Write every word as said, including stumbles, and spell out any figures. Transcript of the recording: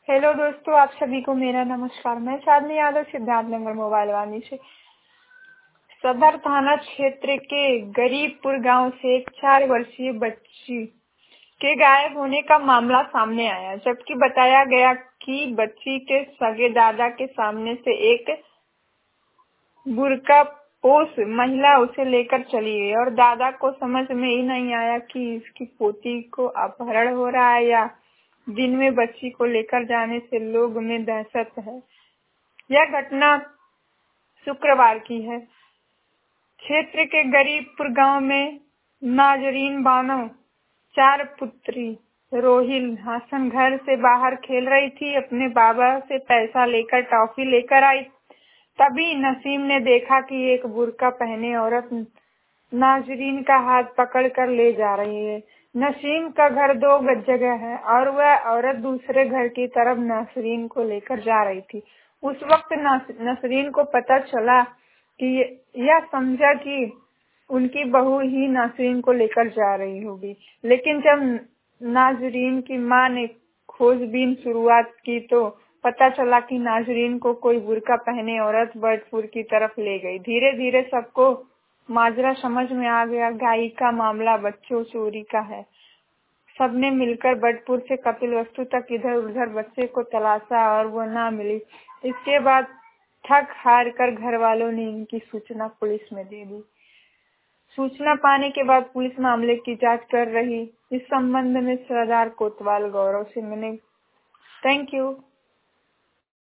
Hello दोस्तों, आप सभी को मेरा नमस्कार। मैं चांदनी यादव सिद्धार्थनगर मोबाइल वाली से। सदर थाना क्षेत्र के गरीबपुर गांव से एक चार वर्षीय बच्ची के गायब होने का मामला सामने आया, जबकि बताया गया कि बच्ची के सगे दादा के सामने से एक बुर्का पोष महिला उसे लेकर चली गई और दादा को समझ में ही नहीं आया कि इसकी पोती को अपहरण हो रहा है या दिन में बच्ची को लेकर जाने से लोग में दहशत है। यह घटना शुक्रवार की है। क्षेत्र के गरीबपुर गांव में नाजरीन बानो चार पुत्री रोहिल हासन घर से बाहर खेल रही थी। अपने बाबा से पैसा लेकर टॉफी लेकर आई, तभी नसीम ने देखा कि एक बुर्का पहने औरत नाजरीन का हाथ पकड़कर ले जा रही है। नसीम का घर दो गज जगह है और वह औरत दूसरे घर की तरफ नासरीन को लेकर जा रही थी। उस वक्त नसरीन को पता चला कि यह समझा कि उनकी बहू ही नासरीन को लेकर जा रही होगी, लेकिन जब नाजरीन की मां ने खोजबीन शुरुआत की तो पता चला कि नाजरीन को कोई बुर्का पहने औरत बर्डपुर की तरफ ले गई। धीरे धीरे सबको माजरा समझ में आ गया। गाय का मामला बच्चों चोरी का है। सबने मिलकर बर्डपुर से कपिल वस्तु तक इधर उधर बच्चे को तलाशा और वो ना मिली। इसके बाद थक हार कर घर वालों ने इनकी सूचना पुलिस में दे दी। सूचना पाने के बाद पुलिस मामले की जांच कर रही। इस संबंध में सरदार कोतवाल गौरव से मिले। Thank you.